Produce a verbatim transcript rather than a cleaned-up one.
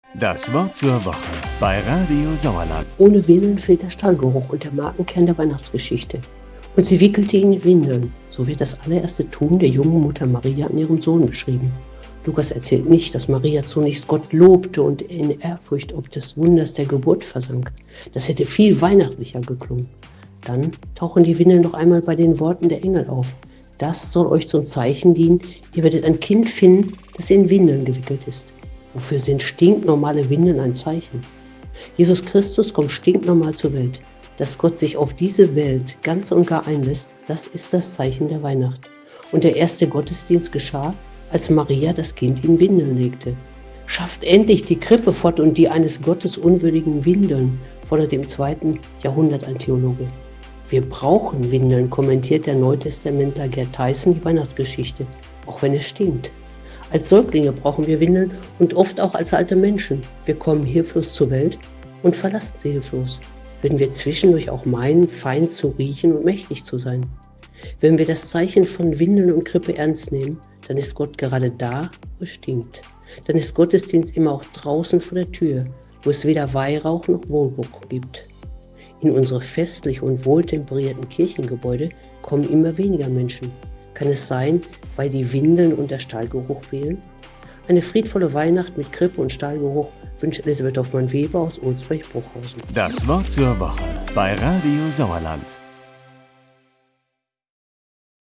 Das Wort zur Woche bei Radio Sauerland. Ohne Windeln fehlt der Stallgeruch und der Markenkern der Weihnachtsgeschichte. Und sie wickelte ihn in Windeln. So wird das allererste Tun der jungen Mutter Maria an ihrem Sohn beschrieben. Lukas erzählt nicht, dass Maria zunächst Gott lobte und in Ehrfurcht ob des Wunders der Geburt versank. Das hätte viel weihnachtlicher geklungen. Dann tauchen die Windeln noch einmal bei den Worten der Engel auf. Das soll euch zum Zeichen dienen, ihr werdet ein Kind finden, das in Windeln gewickelt ist. Wofür sind stinknormale Windeln ein Zeichen? Jesus Christus kommt stinknormal zur Welt. Dass Gott sich auf diese Welt ganz und gar einlässt, das ist das Zeichen der Weihnacht. Und der erste Gottesdienst geschah, als Maria das Kind in Windeln legte. Schafft endlich die Krippe fort und die eines gottesunwürdigen Windeln, fordert im zweiten Jahrhundert ein Theologe. Wir brauchen Windeln, kommentiert der Neutestamentler Gerd Theissen die Weihnachtsgeschichte, auch wenn es stinkt. Als Säuglinge brauchen wir Windeln und oft auch als alte Menschen. Wir kommen hilflos zur Welt und verlassen sie hilflos. Würden wir zwischendurch auch meinen, fein zu riechen und mächtig zu sein. Wenn wir das Zeichen von Windeln und Krippe ernst nehmen, dann ist Gott gerade da, wo es stinkt. Dann ist Gottesdienst immer auch draußen vor der Tür, wo es weder Weihrauch noch Wohlgeruch gibt. In unsere festlich und wohltemperierten Kirchengebäude kommen immer weniger Menschen. Kann es sein, weil die Windeln und der Stallgeruch fehlen? Eine friedvolle Weihnacht mit Krippe und Stallgeruch wünscht Elisabeth Hoffmann-Weber aus Ohlsberg-Bruchhausen. Das Wort zur Woche bei Radio Sauerland.